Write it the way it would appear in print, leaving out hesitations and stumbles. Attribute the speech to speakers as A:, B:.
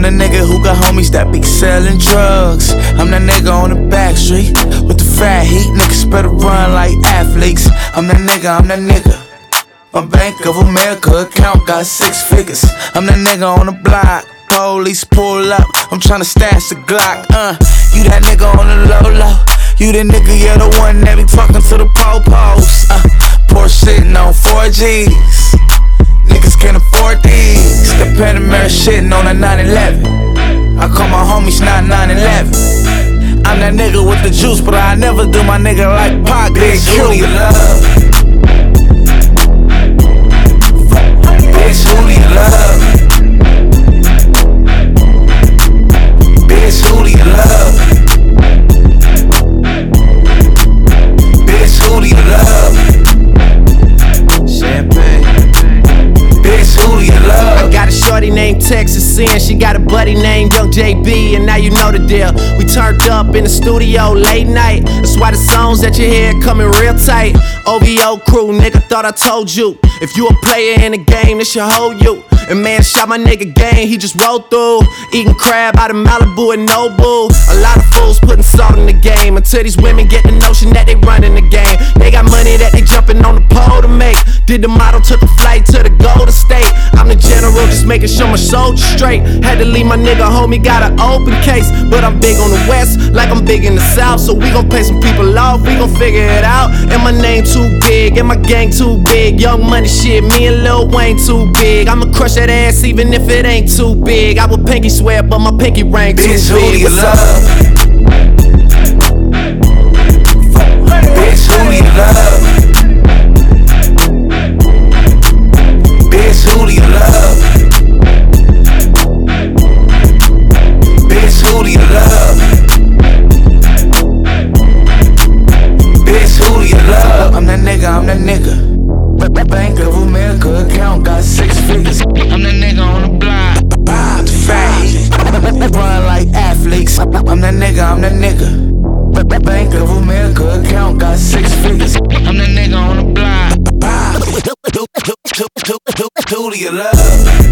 A: the nigga who got homies that be selling drugs. I'm that nigga on the back street with the fat heat. Niggas better run like athletes. I'm that nigga. My Bank of America account got 6 figures. I'm that nigga on the block. Police pull up, I'm tryna stash the Glock. You that nigga on the low. You the nigga, yeah, the one that be talking to the po-pos. Porsche sitting on 4Gs. Niggas can't afford these. The Panamera shitting on a 911. I call my homies not 911. I'm that nigga with the juice, but I never do my nigga like Pac. Bitch, who do you love? Bitch, who do you love? Bitch, who do you love? Bitch, who do you love? Champagne. Bitch, who do you love?
B: I got a shorty named Texas Sin. She got a buddy named Young JB, and now you know the deal. We turned up in the studio late night. That's why the songs that you hear coming real tight. OVO crew, nigga, thought I told you. If you a player in the game, this should hold you. And man, shot my nigga game, he just rolled through. Eating crab out of Malibu and Nobu. A lot of fools putting salt in the game, until these women get the notion that they running the game. They got money that they jumping on the pole to make. Did the model, took a flight to the Golden State. I'm the general, just making sure my soldiers straight. Had to leave my nigga homie, got an open case. But I'm big on the west, like I'm big in the south. So we gon' pay some people off, we gon' figure it out. And my name too big, and my gang too big. Young Money shit, me and Lil Wayne too big. I'ma crush that ass even if it ain't too big. I would pinky swear, but my pinky ring too big.
A: Bitch, who do you love? Bitch, who do you love? Bitch, who do you love? Bitch, who do you love? Bitch, who do you love? I'm that nigga. Bank of America account got 6 figures. I'm that nigga on the block. The fat heat. Run like athletes. I'm that nigga. Bank of America account got 6 figures. I'm that nigga on the block. Who do you love?